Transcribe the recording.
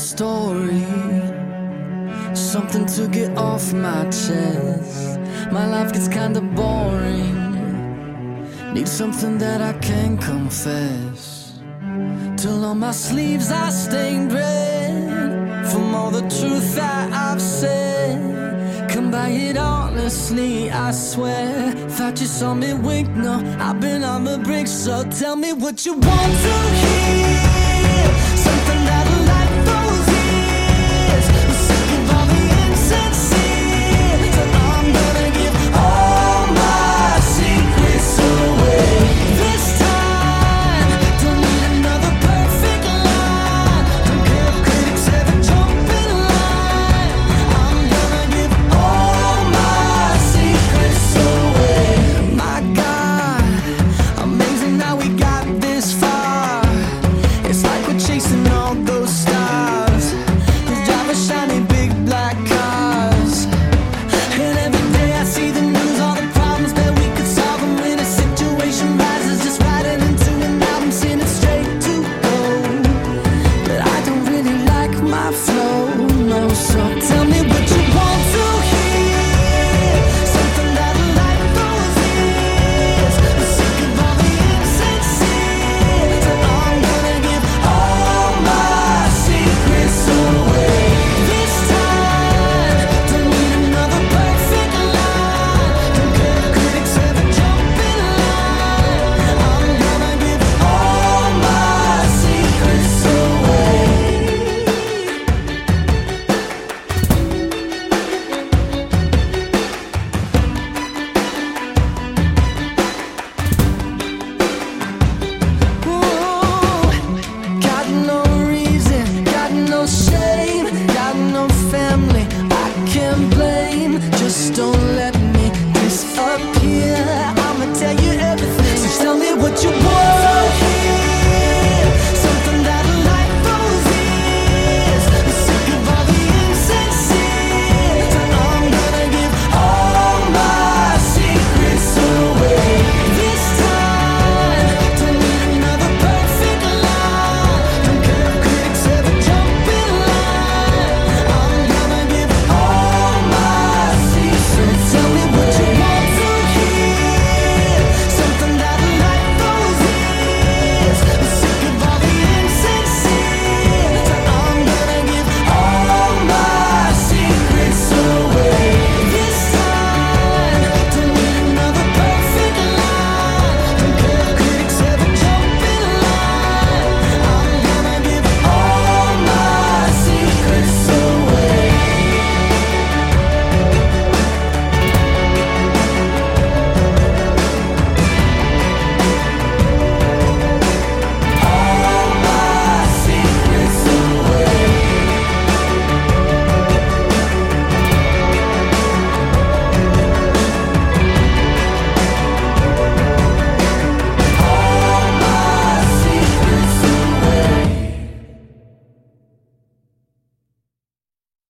story, something to get off my chest. My life gets kinda boring, need something that I can confess. Till on my sleeves I stained red from all the truth that I've said. Come by it honestly, I swear. Thought you saw me wink, no, I've been on the brink. So tell me what you want to hear, something that